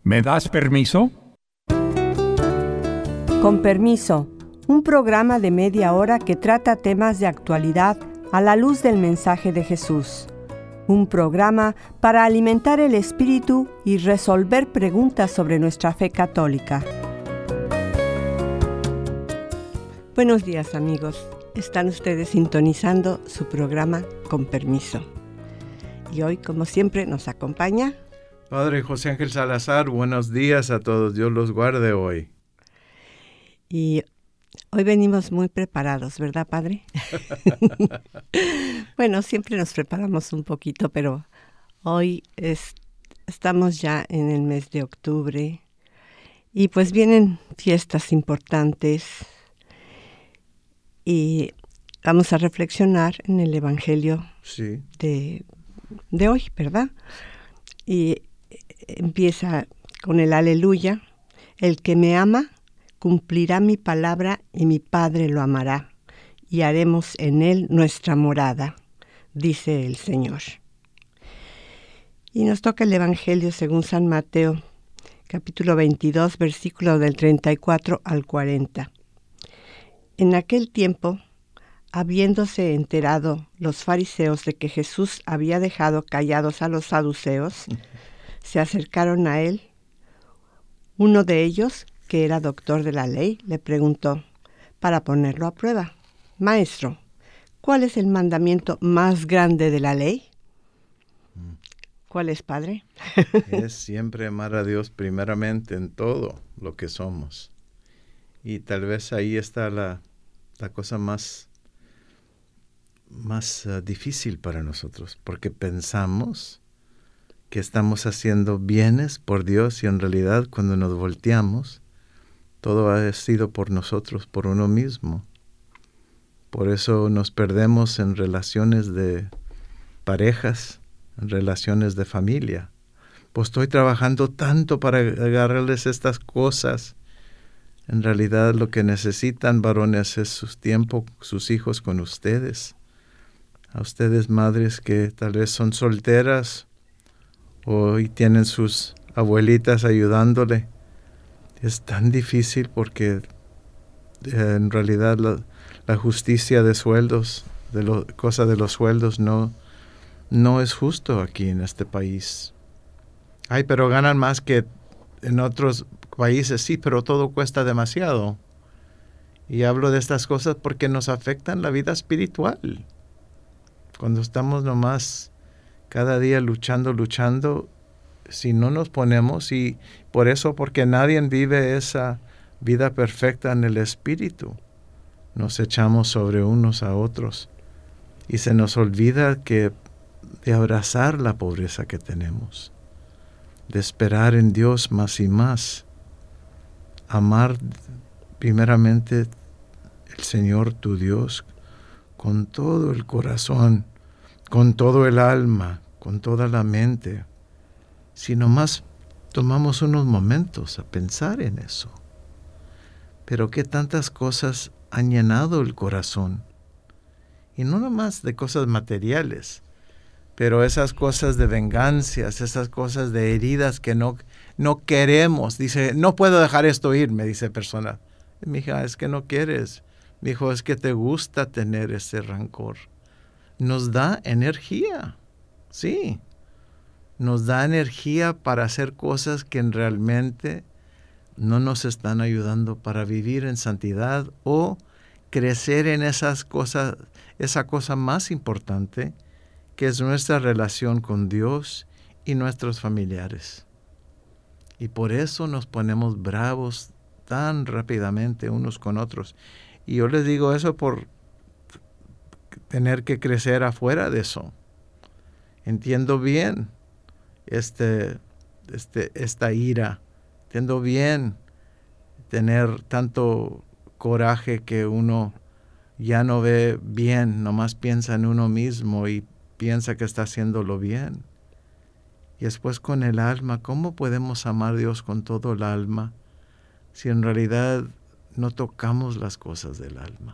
¿Me das permiso? Con permiso, un programa de media hora que trata temas de actualidad a la luz del mensaje de Jesús. Un programa para alimentar el espíritu y resolver preguntas sobre nuestra fe católica. Buenos días, amigos. Están ustedes sintonizando su programa Con Permiso. Y hoy, como siempre, nos acompaña Padre José Ángel Salazar. Buenos días a todos. Dios los guarde hoy. Y hoy venimos muy preparados, ¿verdad, Padre? Bueno, siempre nos preparamos un poquito, pero hoy estamos ya en el mes de octubre y pues vienen fiestas importantes y vamos a reflexionar en el Evangelio de hoy, ¿verdad? Y empieza con el aleluya: el que me ama cumplirá mi palabra y mi Padre lo amará, y haremos en él nuestra morada, dice el Señor. Y nos toca el Evangelio según San Mateo, capítulo 22, versículo del 34 al 40. En aquel tiempo, habiéndose enterado los fariseos de que Jesús había dejado callados a los saduceos, se acercaron a él. Uno de ellos, que era doctor de la ley, le preguntó, para ponerlo a prueba: Maestro, ¿cuál es el mandamiento más grande de la ley? ¿Cuál es, Padre? Es siempre amar a Dios primeramente en todo lo que somos. Y tal vez ahí está la cosa más difícil para nosotros, porque pensamos que estamos haciendo bienes por Dios y en realidad cuando nos volteamos, todo ha sido por nosotros, por uno mismo. Por eso nos perdemos en relaciones de parejas, en relaciones de familia. Pues estoy trabajando tanto para agarrarles estas cosas. En realidad lo que necesitan, varones, es su tiempo, sus hijos con ustedes. A ustedes, madres, que tal vez son solteras y tienen sus abuelitas ayudándole. Es tan difícil porque en realidad la justicia de sueldos, cosa de los sueldos, no es justo aquí en este país. Ay, pero ganan más que en otros países. Sí, pero todo cuesta demasiado. Y hablo de estas cosas porque nos afectan la vida espiritual. Cuando estamos nomás cada día luchando, si no nos ponemos, y por eso, porque nadie vive esa vida perfecta en el espíritu, nos echamos sobre unos a otros y se nos olvida de abrazar la pobreza que tenemos, de esperar en Dios más y más, amar primeramente el Señor tu Dios con todo el corazón, con todo el alma, con toda la mente. Si nomás tomamos unos momentos a pensar en eso. Pero qué tantas cosas han llenado el corazón. Y no nomás de cosas materiales, pero esas cosas de venganzas, esas cosas de heridas que no queremos. Dice, no puedo dejar esto ir, me dice persona. Mija, es que no quieres. Mijo, es que te gusta tener ese rancor. Nos da energía, sí. Nos da energía para hacer cosas que realmente no nos están ayudando para vivir en santidad o crecer en esas cosas, esa cosa más importante que es nuestra relación con Dios y nuestros familiares. Y por eso nos ponemos bravos tan rápidamente unos con otros. Y yo les digo eso por tener que crecer afuera de eso. Entiendo bien esta ira. Entiendo bien tener tanto coraje que uno ya no ve bien, nomás piensa en uno mismo y piensa que está haciéndolo bien. Y después con el alma, ¿cómo podemos amar a Dios con todo el alma si en realidad no tocamos las cosas del alma?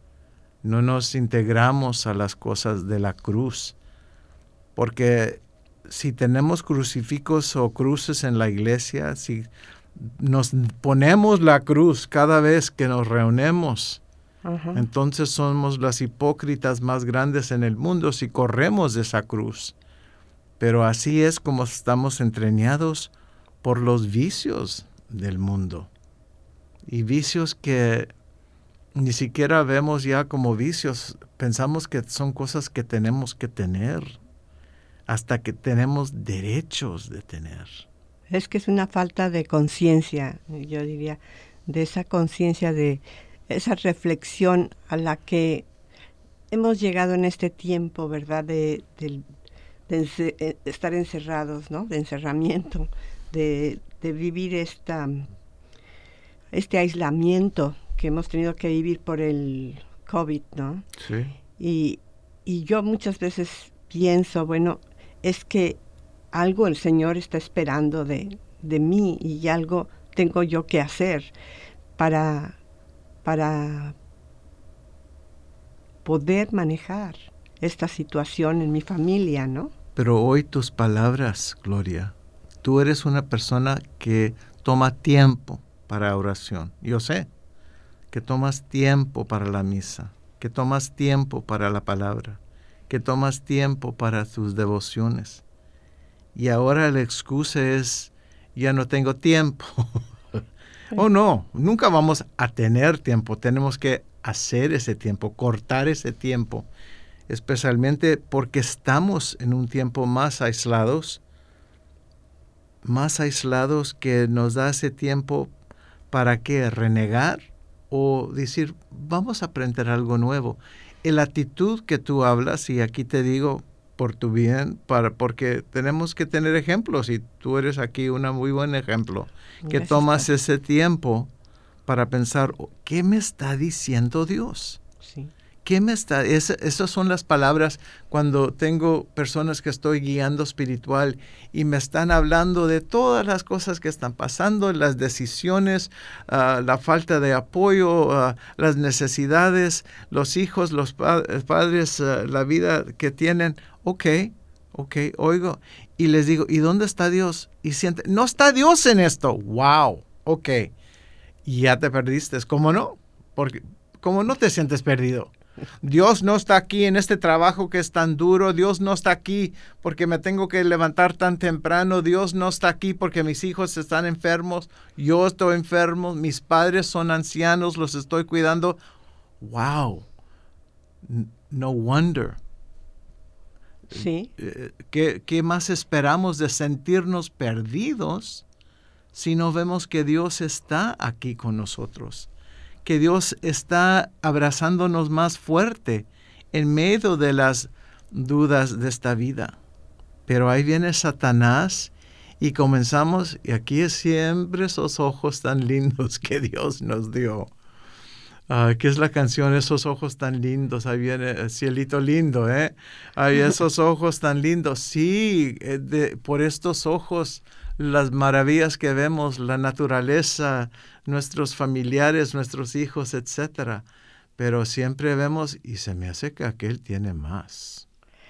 No nos integramos a las cosas de la cruz, porque si tenemos crucifijos o cruces en la iglesia, si nos ponemos la cruz cada vez que nos reunimos, entonces somos las hipócritas más grandes en el mundo si corremos de esa cruz. Pero así es como estamos entrenados por los vicios del mundo. Y vicios que ni siquiera vemos ya como vicios. Pensamos que son cosas que tenemos que tener, hasta que tenemos derechos de tener. Es que es una falta de conciencia, yo diría, de esa conciencia, de esa reflexión a la que hemos llegado en este tiempo, ¿verdad? De estar encerrados, ¿no? De encerramiento, de vivir este aislamiento que hemos tenido que vivir por el COVID, ¿no? Sí. Y yo muchas veces pienso, bueno, es que algo el Señor está esperando de mí y algo tengo yo que hacer para poder manejar esta situación en mi familia, ¿no? Pero hoy tus palabras, Gloria, tú eres una persona que toma tiempo para oración. Yo sé que tomas tiempo para la misa, que tomas tiempo para la palabra, que tomas tiempo para tus devociones. Y ahora la excusa es, ya no tengo tiempo. Oh, no, nunca vamos a tener tiempo. Tenemos que hacer ese tiempo, cortar ese tiempo, especialmente porque estamos en un tiempo más aislados que nos da ese tiempo para ¿qué? Renegar o decir, vamos a aprender algo nuevo. La actitud que tú hablas, y aquí te digo por tu bien, porque tenemos que tener ejemplos, y tú eres aquí un muy buen ejemplo, que tomas ese tiempo para pensar, ¿qué me está diciendo Dios? Sí. Esas son las palabras cuando tengo personas que estoy guiando espiritual y me están hablando de todas las cosas que están pasando, las decisiones, la falta de apoyo, las necesidades, los hijos, los padres, la vida que tienen. Ok, oigo. Y les digo, ¿y dónde está Dios? Y siente, no está Dios en esto. Wow, ok. Y ya te perdiste. ¿Cómo no? Porque, ¿cómo no te sientes perdido? Dios no está aquí en este trabajo que es tan duro. Dios no está aquí porque me tengo que levantar tan temprano. Dios no está aquí porque mis hijos están enfermos. Yo estoy enfermo. Mis padres son ancianos. Los estoy cuidando. Wow. No wonder. Sí. ¿Qué más esperamos de sentirnos perdidos si no vemos que Dios está aquí con nosotros? Que Dios está abrazándonos más fuerte en medio de las dudas de esta vida. Pero ahí viene Satanás y comenzamos, y aquí es siempre esos ojos tan lindos que Dios nos dio. ¿Qué es la canción? Esos ojos tan lindos, ahí viene el cielito lindo, ¿eh? Hay esos ojos tan lindos. Sí, por estos ojos, las maravillas que vemos, la naturaleza, nuestros familiares, nuestros hijos, etcétera. Pero siempre vemos, y se me hace que aquel tiene más.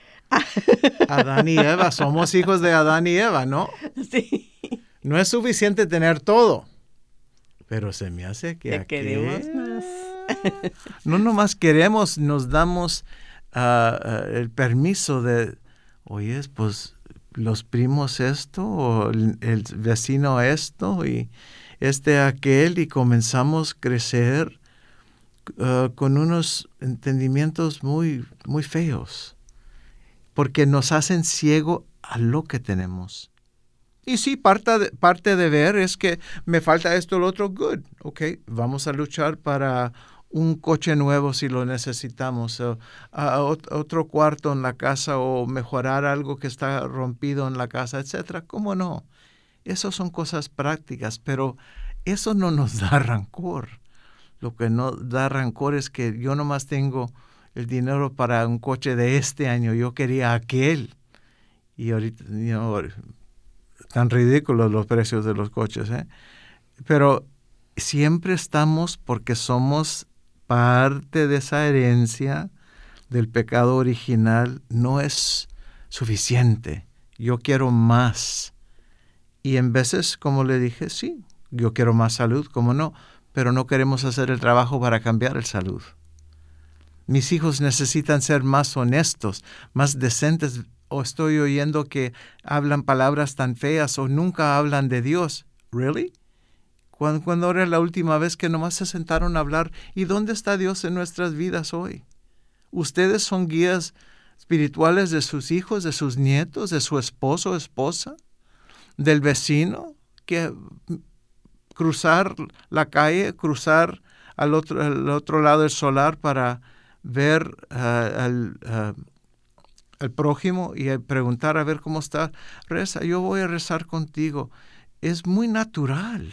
Adán y Eva, somos hijos de Adán y Eva, ¿no? Sí. No es suficiente tener todo, pero se me hace que aquel... queremos más. No nomás queremos, nos damos el permiso de, oye, pues los primos esto, o el vecino esto, y aquel, y comenzamos a crecer con unos entendimientos muy, muy feos, porque nos hacen ciego a lo que tenemos. Y sí, parte de ver es que me falta esto o lo otro, good, ok, vamos a luchar para un coche nuevo si lo necesitamos, otro cuarto en la casa, o mejorar algo que está rompido en la casa, etcétera. ¿Cómo no? Esas son cosas prácticas, pero eso no nos da rancor. Lo que no da rancor es que yo nomás tengo el dinero para un coche de este año, yo quería aquel. Y ahorita, tan ridículos los precios de los coches, ¿eh? Pero siempre estamos, porque somos parte de esa herencia del pecado original, no es suficiente. yo quiero más. Y en veces, como le dije, sí, yo quiero más salud, ¿cómo no? Pero no queremos hacer el trabajo para cambiar el salud. Mis hijos necesitan ser más honestos, más decentes. O estoy oyendo que hablan palabras tan feas o nunca hablan de Dios. ¿Really? ¿Cuándo era la última vez que nomás se sentaron a hablar? ¿Y dónde está Dios en nuestras vidas hoy? ¿Ustedes son guías espirituales de sus hijos, de sus nietos, de su esposo o esposa, del vecino? Que cruzar la calle, cruzar al otro lado del solar para ver al prójimo y preguntar a ver cómo está. Reza, yo voy a rezar contigo. Es muy natural.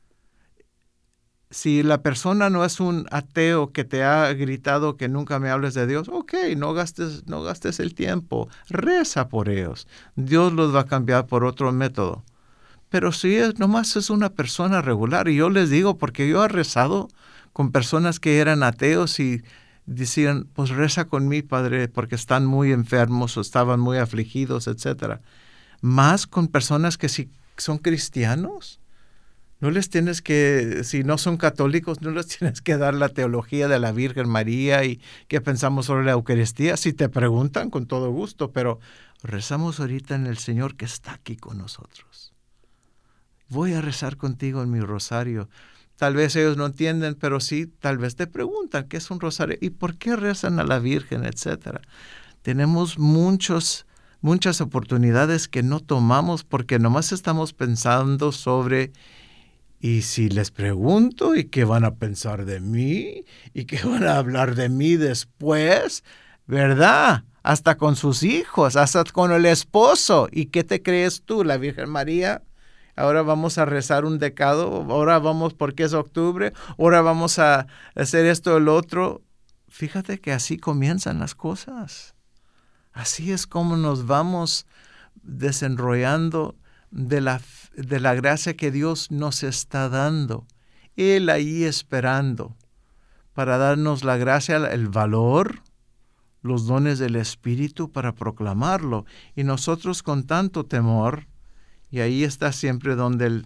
Si la persona no es un ateo que te ha gritado que nunca me hables de Dios, ok, no gastes el tiempo, reza por ellos. Dios los va a cambiar por otro método. Pero si nomás es una persona regular, y yo les digo, porque yo he rezado con personas que eran ateos y decían, pues reza con mí, Padre, porque están muy enfermos o estaban muy afligidos, etc. Más con personas que si son cristianos. No les tienes que, si no son católicos, no les tienes que dar la teología de la Virgen María y qué pensamos sobre la Eucaristía. Si te preguntan, con todo gusto, pero rezamos ahorita en el Señor que está aquí con nosotros. Voy a rezar contigo en mi rosario. Tal vez ellos no entienden, pero sí, tal vez te preguntan qué es un rosario y por qué rezan a la Virgen, etc. Tenemos muchas oportunidades que no tomamos porque nomás estamos pensando sobre... Y si les pregunto, ¿y qué van a pensar de mí? ¿Y qué van a hablar de mí después? ¿Verdad? Hasta con sus hijos, hasta con el esposo. ¿Y qué te crees tú, la Virgen María? Ahora vamos a rezar un decado, ahora vamos porque es octubre, ahora vamos a hacer esto o el otro. Fíjate que así comienzan las cosas. Así es como nos vamos desenrollando de la gracia que Dios nos está dando. Él ahí esperando para darnos la gracia, el valor, los dones del Espíritu para proclamarlo. Y nosotros con tanto temor, y ahí está siempre donde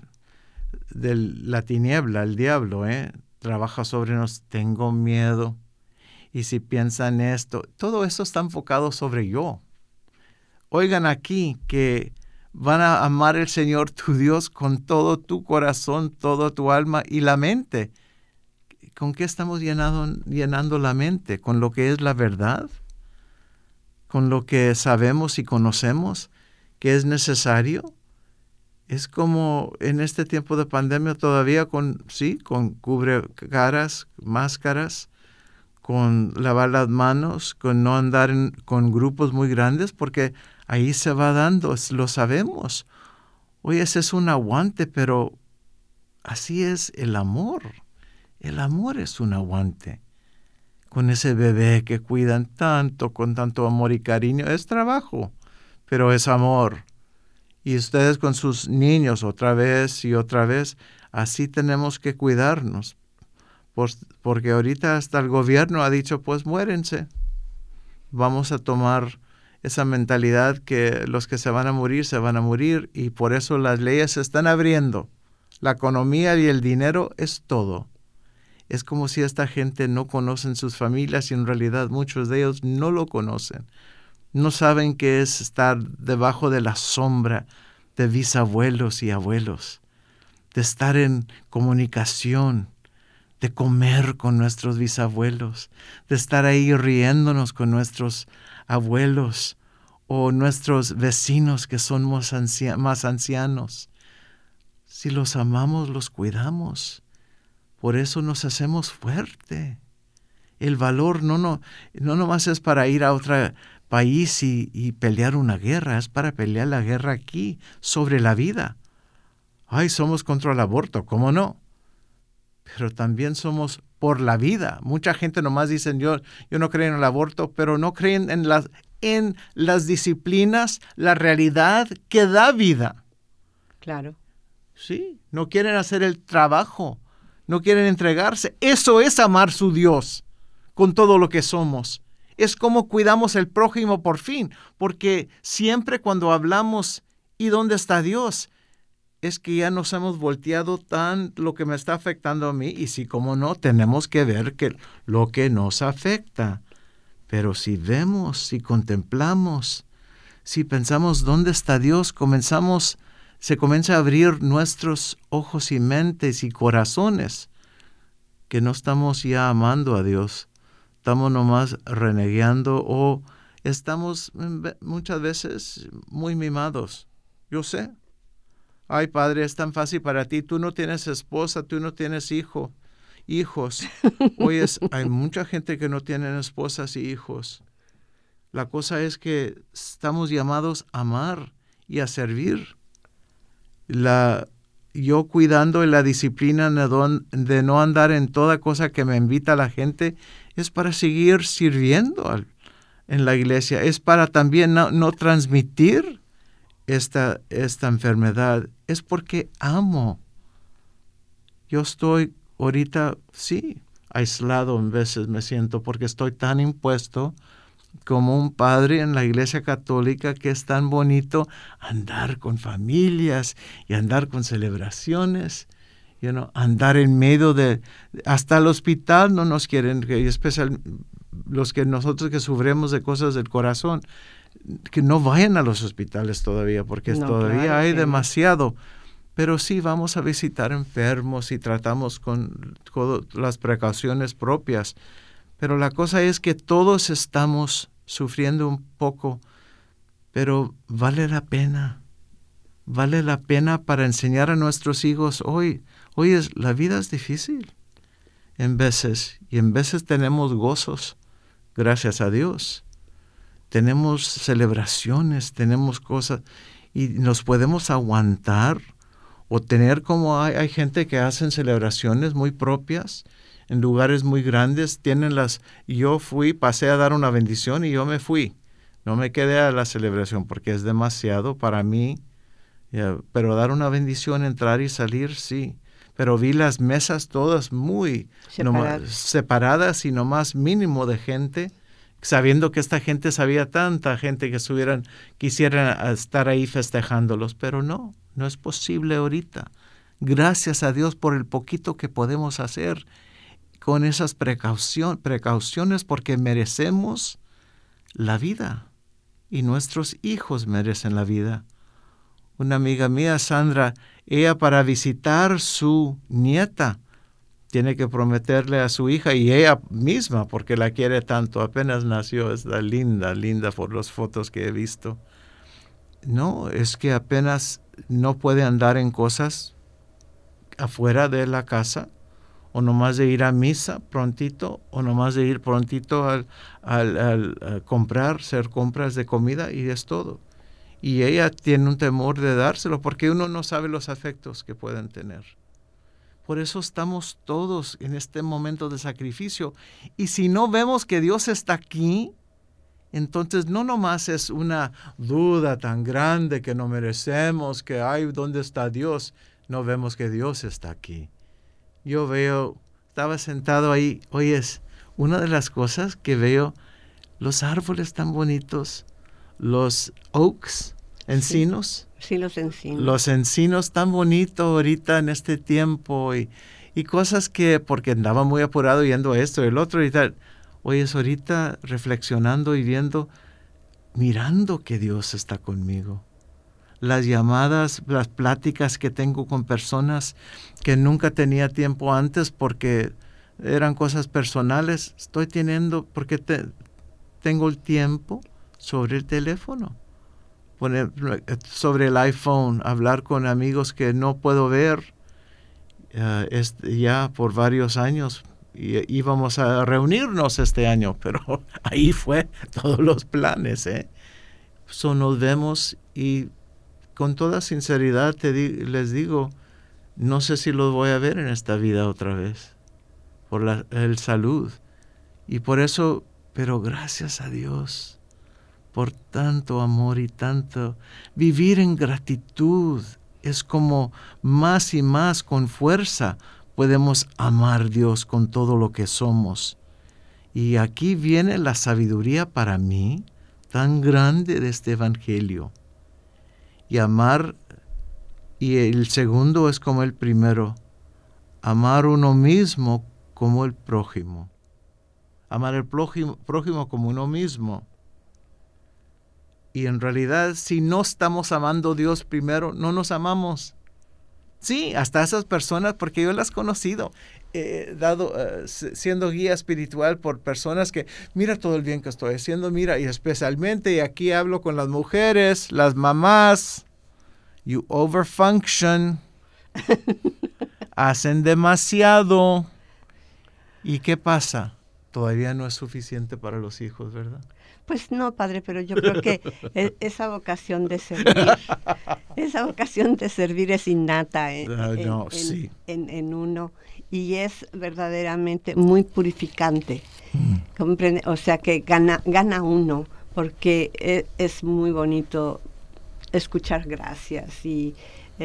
la tiniebla, el diablo, trabaja sobre nosotros. Tengo miedo. Y si piensan esto, todo eso está enfocado sobre yo. Oigan aquí que van a amar al Señor tu Dios con todo tu corazón, toda tu alma y la mente. ¿Con qué estamos llenando la mente? ¿Con lo que es la verdad? ¿Con lo que sabemos y conocemos que es necesario? Es como en este tiempo de pandemia todavía con cubrecaras, máscaras, con lavar las manos, con no andar con grupos muy grandes, porque ahí se va dando, lo sabemos. Oye, ese es un aguante, pero así es el amor. El amor es un aguante. Con ese bebé que cuidan tanto, con tanto amor y cariño, es trabajo, pero es amor. Y ustedes con sus niños otra vez y otra vez, así tenemos que cuidarnos. Porque ahorita hasta el gobierno ha dicho, pues muérense. Vamos a tomar esa mentalidad que los que se van a morir, y por eso las leyes se están abriendo. La economía y el dinero es todo. Es como si esta gente no conocen sus familias y en realidad muchos de ellos no lo conocen. No saben qué es estar debajo de la sombra de bisabuelos y abuelos, de estar en comunicación, de comer con nuestros bisabuelos, de estar ahí riéndonos con nuestros abuelos o nuestros vecinos que son más ancianos. Si los amamos, los cuidamos. Por eso nos hacemos fuerte. El valor no nomás es para ir a otro país y pelear una guerra, es para pelear la guerra aquí, sobre la vida. Ay, somos contra el aborto, ¿cómo no? Pero también somos por la vida. Mucha gente nomás dicen, yo no creo en el aborto, pero no creen en las disciplinas, la realidad que da vida. Claro. Sí, no quieren hacer el trabajo, no quieren entregarse. Eso es amar su Dios con todo lo que somos. Es como cuidamos el prójimo por fin, porque siempre cuando hablamos, ¿y dónde está Dios? Es que ya nos hemos volteado tan lo que me está afectando a mí, y sí, como no, tenemos que ver que lo que nos afecta. Pero si vemos, si contemplamos, si pensamos dónde está Dios, se comienza a abrir nuestros ojos y mentes y corazones, que no estamos ya amando a Dios, estamos nomás renegando o estamos muchas veces muy mimados. Yo sé. Ay, Padre, es tan fácil para ti. Tú no tienes esposa, tú no tienes hijos. Oye, hay mucha gente que no tiene esposas y hijos. La cosa es que estamos llamados a amar y a servir. Yo cuidando la disciplina de no andar en toda cosa que me invita la gente, es para seguir sirviendo en la iglesia. Es para también no transmitir esta enfermedad. Es porque amo. Yo estoy ahorita, sí, aislado en veces me siento porque estoy tan impuesto como un padre en la iglesia católica, que es tan bonito andar con familias y andar con celebraciones, andar en medio hasta el hospital no nos quieren, especial los que nosotros que sufrimos de cosas del corazón, que no vayan a los hospitales todavía, porque todavía hay demasiado. Pero sí vamos a visitar enfermos y tratamos con las precauciones propias. Pero la cosa es que todos estamos sufriendo un poco, pero vale la pena. Vale la pena para enseñar a nuestros hijos hoy. La vida es difícil en veces, y en veces tenemos gozos, gracias a Dios. Tenemos celebraciones, tenemos cosas, y nos podemos aguantar o tener como hay gente que hacen celebraciones muy propias en lugares muy grandes. Yo pasé a dar una bendición y yo me fui. No me quedé a la celebración porque es demasiado para mí. Pero dar una bendición, entrar y salir, sí. Pero vi las mesas todas muy separadas y nomás mínimo de gente, sabiendo que esta gente sabía tanta gente que quisieran estar ahí festejándolos, pero no es posible ahorita. Gracias a Dios por el poquito que podemos hacer con esas precauciones, porque merecemos la vida y nuestros hijos merecen la vida. Una amiga mía, Sandra, ella para visitar su nieta tiene que prometerle a su hija, y ella misma, porque la quiere tanto, apenas nació, es linda por las fotos que he visto. No, es que apenas no puede andar en cosas afuera de la casa, o nomás de ir a misa prontito, o nomás de ir prontito al hacer compras de comida, y es todo. Y ella tiene un temor de dárselo, porque uno no sabe los afectos que pueden tener. Por eso estamos todos en este momento de sacrificio. Y si no vemos que Dios está aquí, entonces no nomás es una duda tan grande que no merecemos, que ¿dónde está Dios? No vemos que Dios está aquí. Estaba sentado ahí, es una de las cosas que veo, los árboles tan bonitos, los oaks, encinos. Sí, los encinos. Los encinos tan bonitos ahorita en este tiempo, y cosas porque andaba muy apurado yendo a esto y el otro y tal. Ahorita reflexionando y mirando que Dios está conmigo. Las llamadas, las pláticas que tengo con personas que nunca tenía tiempo antes porque eran cosas personales, estoy teniendo porque tengo el tiempo sobre el teléfono, sobre el iPhone, hablar con amigos que no puedo ver ya por varios años. Íbamos a reunirnos este año, pero ahí fue todos los planes. Nos vemos, y con toda sinceridad les digo, no sé si los voy a ver en esta vida otra vez, por el salud. Y por eso, pero gracias a Dios por tanto amor y tanto vivir en gratitud. Es como más y más con fuerza podemos amar a Dios con todo lo que somos. Y aquí viene la sabiduría para mí tan grande de este evangelio. Y amar, y el segundo es como el primero, amar uno mismo como el prójimo. Amar al prójimo como uno mismo. Y en realidad, si no estamos amando a Dios primero, no nos amamos. Sí, hasta esas personas, porque yo las he conocido, siendo guía espiritual por personas que, mira todo el bien que estoy haciendo, mira, y especialmente, y aquí hablo con las mujeres, las mamás, you overfunction, hacen demasiado. ¿Y qué pasa? Todavía no es suficiente para los hijos, ¿verdad? Pues no, padre, pero yo creo que esa vocación de servir es innata en uno, y es verdaderamente muy purificante. ¿Comprende? O sea que gana uno, porque es muy bonito escuchar gracias y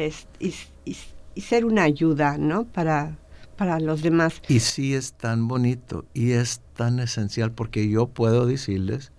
ser una ayuda, ¿no? Para los demás. Y sí es tan bonito y es tan esencial, porque yo puedo decirles,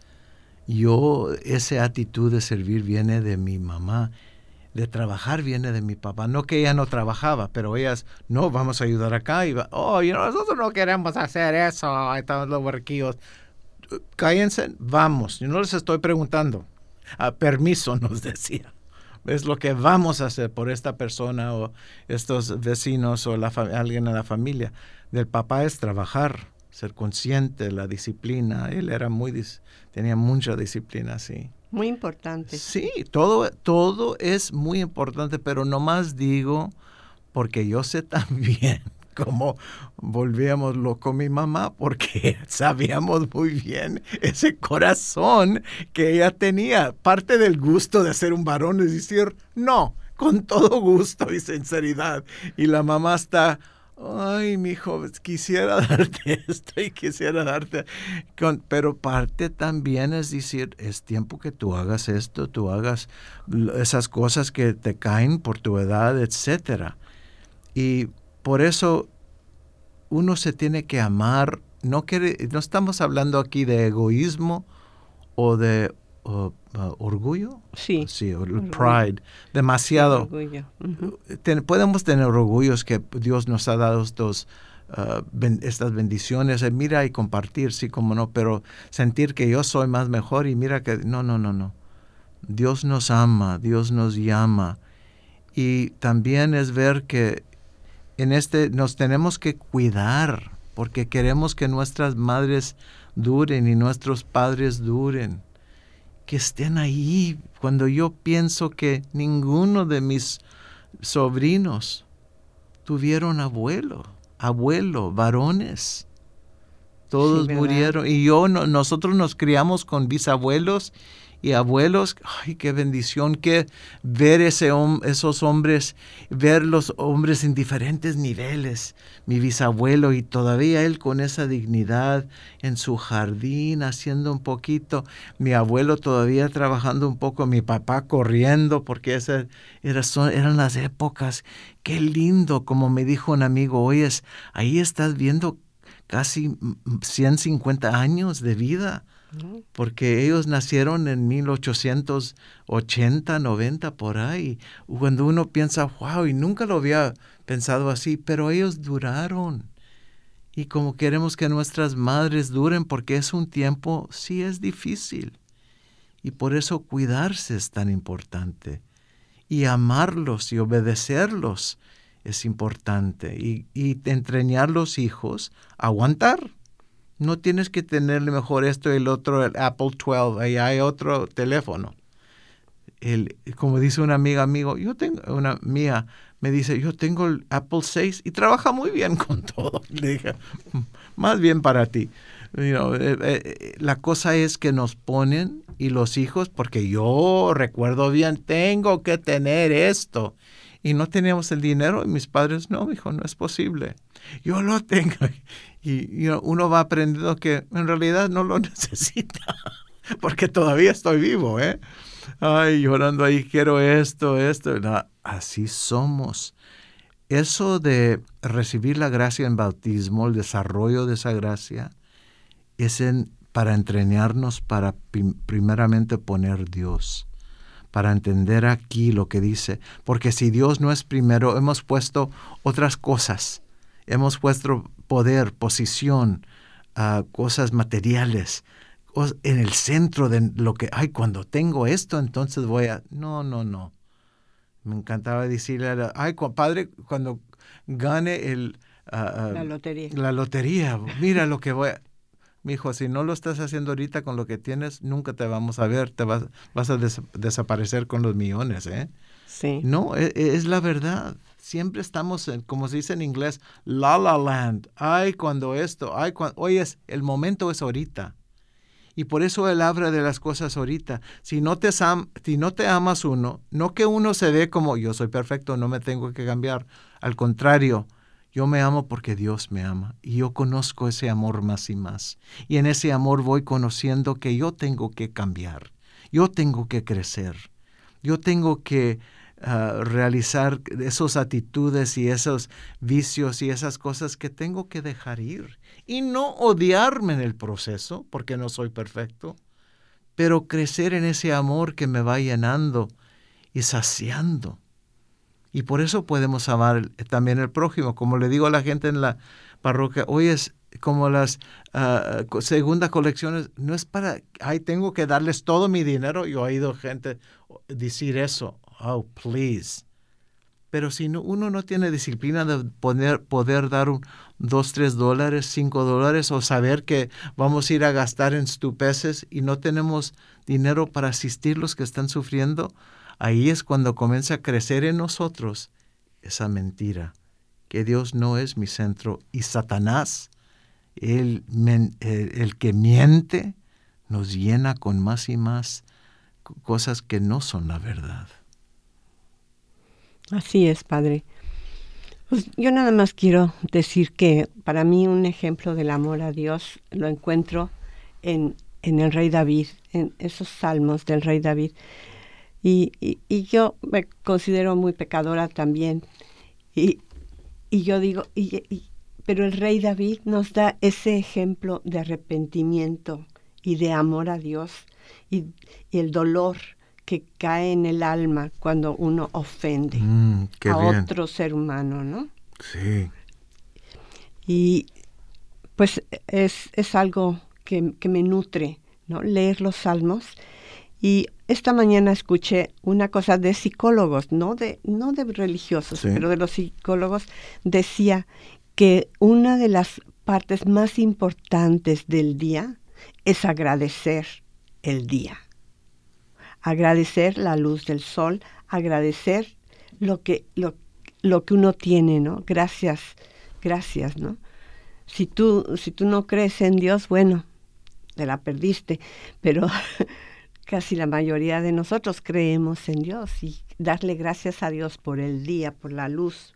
esa actitud de servir viene de mi mamá, de trabajar viene de mi papá. No que ella no trabajaba, pero ellas, no, vamos a ayudar acá. Y nosotros no queremos hacer eso, estamos los huerquillos. Cállense, vamos. Yo no les estoy preguntando. Permiso, nos decía. Es lo que vamos a hacer por esta persona o estos vecinos o alguien en la familia. Del papá es trabajar, ser consciente de la disciplina. Él era tenía mucha disciplina, sí. Muy importante. Sí, todo es muy importante, pero nomás digo, porque yo sé también cómo volvíamoslo con mi mamá, porque sabíamos muy bien ese corazón que ella tenía. Parte del gusto de ser un varón es decir, no, con todo gusto y sinceridad. Y la mamá está, ay, mijo, quisiera darte esto y quisiera darte. Pero parte también es decir, es tiempo que tú hagas esto, tú hagas esas cosas que te caen por tu edad, etcétera. Y por eso uno se tiene que amar. No estamos hablando aquí de egoísmo o de orgullo. Sí, el pride. Demasiado. Orgullo. Uh-huh. Podemos tener orgullos que Dios nos ha dado estas bendiciones. Mira, y compartir, sí, como no, pero sentir que yo soy más mejor y mira que no. Dios nos ama, Dios nos llama. Y también es ver que nos tenemos que cuidar, porque queremos que nuestras madres duren y nuestros padres duren, que estén ahí. Cuando yo pienso que ninguno de mis sobrinos tuvieron abuelo, varones, todos sí, murieron, y nosotros nos criamos con bisabuelos y abuelos. Ay, qué bendición que ver esos hombres, ver los hombres en diferentes niveles. Mi bisabuelo, y todavía él con esa dignidad en su jardín, haciendo un poquito. Mi abuelo todavía trabajando un poco. Mi papá corriendo, porque eran las épocas. Qué lindo, como me dijo un amigo, oyes, ahí estás viendo casi 150 años de vida. Porque ellos nacieron en 1880, 90, por ahí. Cuando uno piensa, wow, y nunca lo había pensado así, pero ellos duraron. Y como queremos que nuestras madres duren, porque es un tiempo, sí es difícil. Y por eso cuidarse es tan importante. Y amarlos y obedecerlos es importante. Y entrenar los hijos a aguantar. No tienes que tenerle mejor esto y el otro, el Apple 12, ahí hay otro teléfono. Como dice una amiga, me dice, yo tengo el Apple 6 y trabaja muy bien con todo. Le dije, más bien para ti. La cosa es que nos ponen, y los hijos, porque yo recuerdo bien, tengo que tener esto. Y no teníamos el dinero, y mis padres, no, hijo, no es posible. Yo lo tengo. Y uno va aprendiendo que en realidad no lo necesita, porque todavía estoy vivo, ¿eh? Ay, llorando ahí, quiero esto. No, así somos. Eso de recibir la gracia en bautismo, el desarrollo de esa gracia, es para entrenarnos, para primeramente poner Dios, para entender aquí lo que dice. Porque si Dios no es primero, hemos puesto otras cosas. Hemos puesto poder, posición, cosas materiales en el centro de lo que, cuando tengo esto, entonces voy a... No. Me encantaba decirle, padre, cuando gane la lotería, mira lo que voy a... Mi hijo, si no lo estás haciendo ahorita con lo que tienes, nunca te vamos a ver, vas a desaparecer con los millones, ¿eh? Sí. No, es la verdad. Siempre estamos, como se dice en inglés, la land. Cuando esto, oye, el momento es ahorita. Y por eso él habla de las cosas ahorita. Si no te amas uno, no que uno se ve como yo soy perfecto, no me tengo que cambiar. Al contrario, yo me amo porque Dios me ama. Y yo conozco ese amor más y más. Y en ese amor voy conociendo que yo tengo que cambiar. Yo tengo que crecer. Yo tengo que realizar esas actitudes y esos vicios y esas cosas que tengo que dejar ir. Y no odiarme en el proceso, porque no soy perfecto, pero crecer en ese amor que me va llenando y saciando. Y por eso podemos amar también al prójimo. Como le digo a la gente en la parroquia, hoy es como las segundas colecciones, no es para, tengo que darles todo mi dinero. Yo he oído gente decir eso. Oh, please. Pero si uno no tiene disciplina de poder dar $2, $3, $5, o saber que vamos a ir a gastar en estupeces y no tenemos dinero para asistir los que están sufriendo, ahí es cuando comienza a crecer en nosotros esa mentira, que Dios no es mi centro. Y Satanás, el que miente, nos llena con más y más cosas que no son la verdad. Así es, Padre. Pues yo nada más quiero decir que para mí un ejemplo del amor a Dios lo encuentro en el rey David, en esos salmos del rey David. Y yo me considero muy pecadora también. Y yo digo, pero el rey David nos da ese ejemplo de arrepentimiento y de amor a Dios y el dolor que cae en el alma cuando uno ofende a otro ser humano, ¿no? Sí. Y pues es algo que me nutre, ¿no? Leer los salmos. Y esta mañana escuché una cosa de psicólogos, no de religiosos, sí, pero de los psicólogos, decía que una de las partes más importantes del día es agradecer el día. Agradecer la luz del sol, agradecer lo que uno tiene, ¿no? Gracias, ¿no? Si tú no crees en Dios, bueno, te la perdiste, pero casi la mayoría de nosotros creemos en Dios, y darle gracias a Dios por el día, por la luz,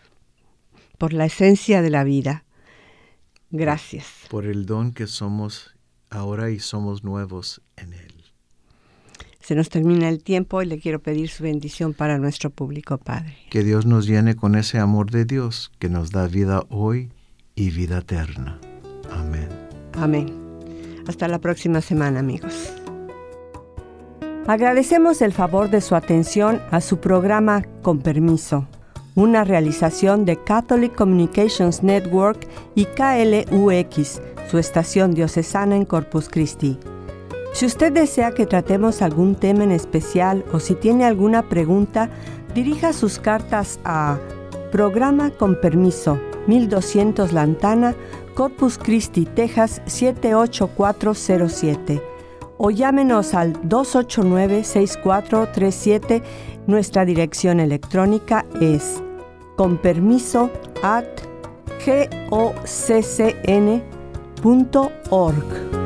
por la esencia de la vida. Gracias. Por el don que somos ahora y somos nuevos en Él. Se nos termina el tiempo y le quiero pedir su bendición para nuestro público, Padre. Que Dios nos llene con ese amor de Dios que nos da vida hoy y vida eterna. Amén. Amén. Hasta la próxima semana, amigos. Agradecemos el favor de su atención a su programa Con Permiso, una realización de Catholic Communications Network y KLUX, su estación diocesana en Corpus Christi. Si usted desea que tratemos algún tema en especial o si tiene alguna pregunta, dirija sus cartas a Programa Con Permiso, 1200 Lantana, Corpus Christi, Texas 78407. O llámenos al 289-6437. Nuestra dirección electrónica es conpermiso@goccn.org.